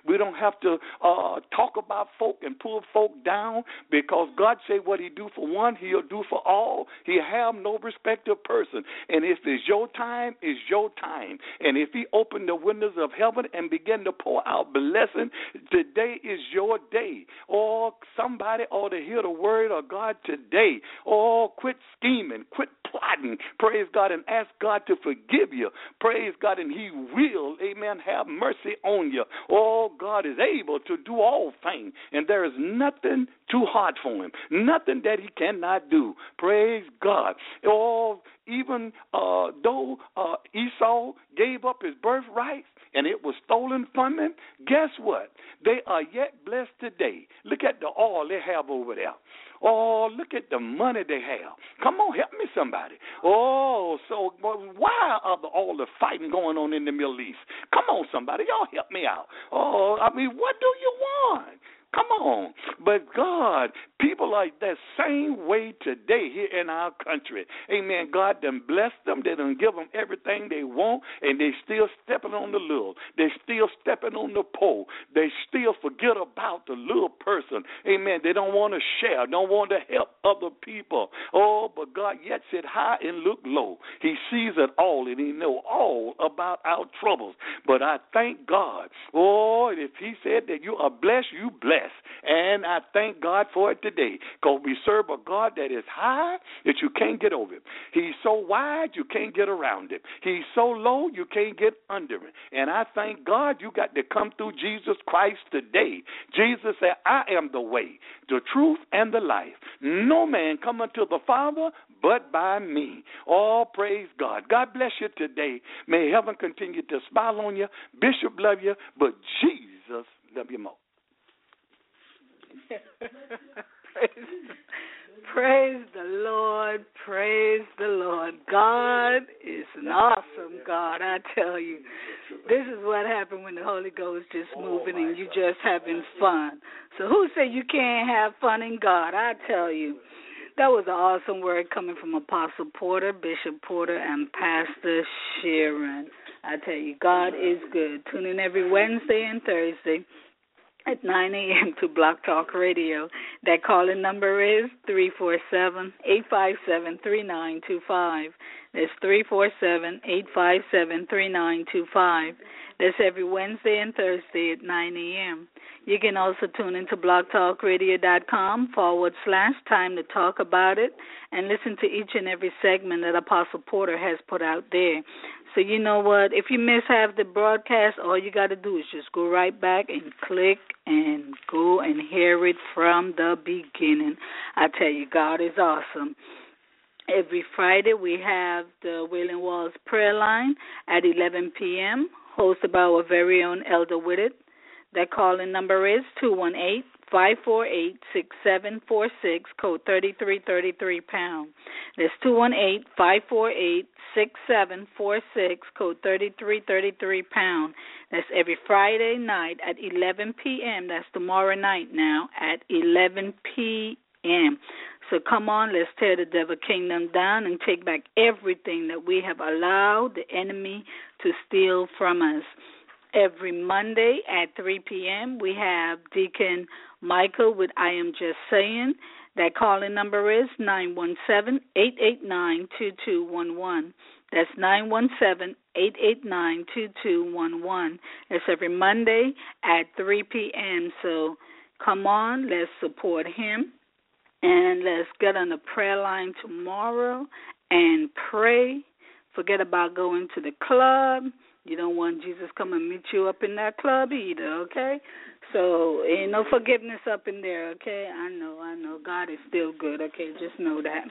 We don't have to uh, talk about folk and pull folk down, because God say what he do for one, he'll do for all. He have no respect of person. And if it's your time, it's your time. And if he opened the windows of heaven and begin to pour out blessing, today is your day. Or somebody ought to hear the word of God today. Or quit scheming, quit plotting, praise God, and ask God to forgive you. Praise God, and he will, amen, have mercy on you. Oh, God is able to do all things, and there is nothing too hard for him, nothing that he cannot do. Praise God. Oh, even uh, though uh, Esau gave up his birthright and it was stolen from him, guess what? They are yet blessed today. Look at the oil they have over there. Oh, look at the money they have. Come on, help me, somebody. Oh, so why are the, all the fighting going on in the Middle East? Come on, somebody. Y'all help me out. Oh, I mean, what do you want? Come on. But God, people are that same way today here in our country. Amen. God done blessed them. They done give them everything they want, and they still stepping on the little. They still stepping on the pole. They still forget about the little person. Amen. They don't want to share, don't want to help other people. Oh, but God yet sit high and look low. He sees it all, and he know all about our troubles. But I thank God. Oh, if he said that you are blessed, you blessed. And I thank God for it today, because we serve a God that is high that you can't get over him. He's so wide you can't get around him. He's so low you can't get under him. And I thank God you got to come through Jesus Christ today. Jesus said, I am the way, the truth, and the life. No man come unto the Father but by me. All praise God. God bless you today. May heaven continue to smile on you. Bishop love you, but Jesus love you more. praise, praise the Lord, praise the Lord. God is an awesome God, I tell you. This is what happened when the Holy Ghost just moving and you just having fun. So who said you can't have fun in God? I tell you. That was an awesome word coming from Apostle Porter, Bishop Porter, and Pastor Sharon. I tell you, God is good. Tune in every Wednesday and Thursday at nine a.m. to Block Talk Radio. That calling number is three four seven, eight five seven, three nine two five. That's three four seven, eight five seven, three nine two five. That's every Wednesday and Thursday at nine a.m. You can also tune into blogtalkradio.com forward slash time to talk about it and listen to each and every segment that Apostle Porter has put out there. So you know what? If you miss half the broadcast, all you got to do is just go right back and click and go and hear it from the beginning. I tell you, God is awesome. Every Friday we have the Wailing Walls prayer line at eleven p.m., hosted by our very own Elder Whitted. That calling number is two one eight, five four eight, six seven four six, code thirty-three thirty-three pound. That's two one eight, five four eight, six seven four six, code thirty-three thirty-three pound. That's every Friday night at eleven p.m. That's tomorrow night now at eleven p.m. So come on, let's tear the devil kingdom down and take back everything that we have allowed the enemy to steal from us. Every Monday at three p.m., we have Deacon Michael with I Am Just Saying. That calling number is nine one seven, eight eight nine, two two one one. That's nine one seven, eight eight nine, two two one one. That's every Monday at three p.m. So come on, let's support him. And let's get on the prayer line tomorrow and pray. Forget about going to the club. You don't want Jesus come and meet you up in that club either, okay? So ain't no forgiveness up in there, okay? I know, I know. God is still good, okay? Just know that.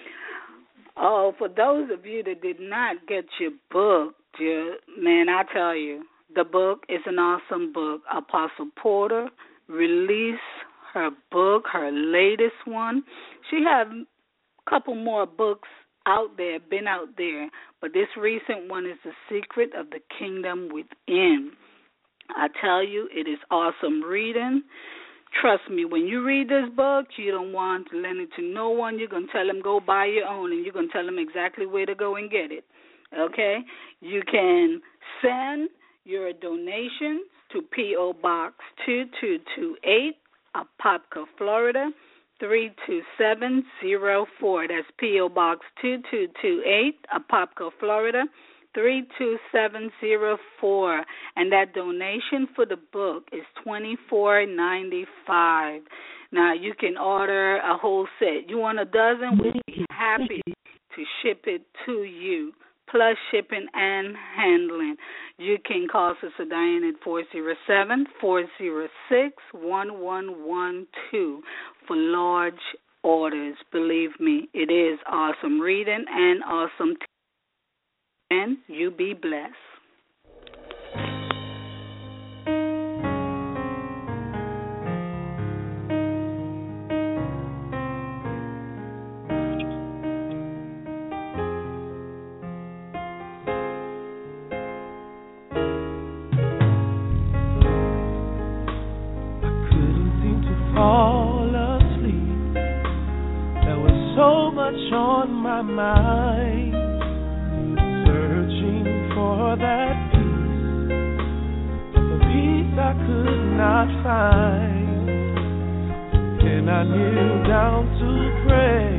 Oh, for those of you that did not get your book, dear, man, I tell you, the book is an awesome book. Apostle Porter released her book, her latest one. She had a couple more books out there, been out there, but this recent one is The Secret of the Kingdom Within. I tell you, it is awesome reading. Trust me, when you read this book, you don't want to lend it to no one. You're going to tell them go buy your own, and you're going to tell them exactly where to go and get it, okay? You can send your donations to P O. Box two two two eight, Apopka, Florida, three two seven zero four. That's P O. Box two two two eight, Apopka, Florida, three two seven zero four. And that donation for the book is twenty-four ninety-five. Now, you can order a whole set. You want a dozen? We'd be happy to ship it to you, plus shipping and handling. You can call Sister Diane at four oh seven, four oh six, one one one two for large orders. Believe me, it is awesome reading and awesome t- and you be blessed. On my mind, searching for that peace, the peace I could not find. Then I kneel down to pray,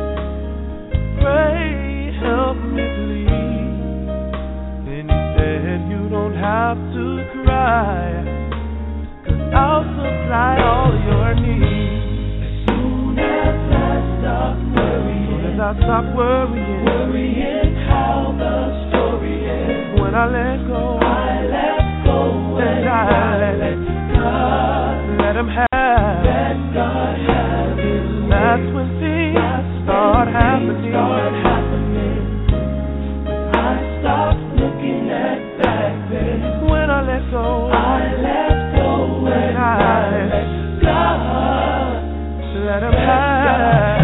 pray, help me please. Then he said, you don't have to cry, 'cause I'll supply all your needs. As soon as I stop worrying, I stop worrying, worrying how the story ends. When I let go, I let go, and I let, let God, let Him have, let God have His way. That's when things That's start when happening. Things start happening. I stop looking at back then. When I let go, I let go, and I let God, let Him have.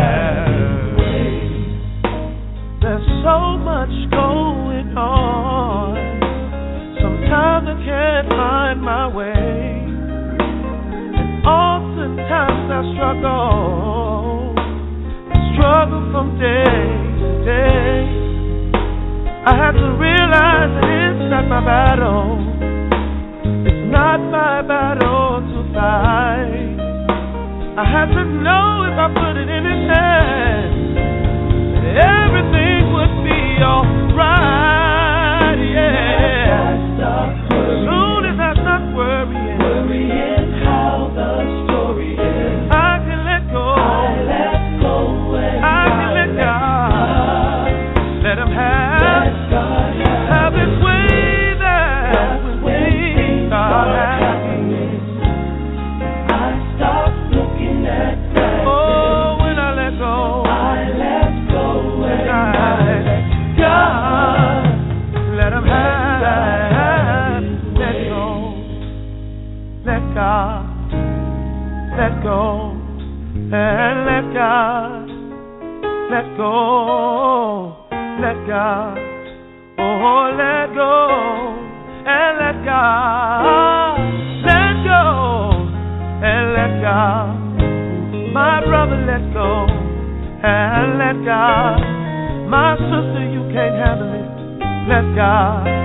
There's so much going on. Sometimes I can't find my way, and oftentimes I struggle, struggle from day to day. I have to realize that it's not my battle, it's not my battle to fight. I have to know if I put it in His hands, everything would be alright, yeah. As soon as I stop worrying, worrying how the story ends, I can let go, I let go, I can let God, let Him have, have, have His way. That's when God has me. I stop looking at that. Oh, when I let go, I let go. God, let Him have, let go, let God, let go, and let God, let go, let God, oh, let go, and let God, let go, and let God, my brother, let go, and let God. My sister, you can't handle it. Let God.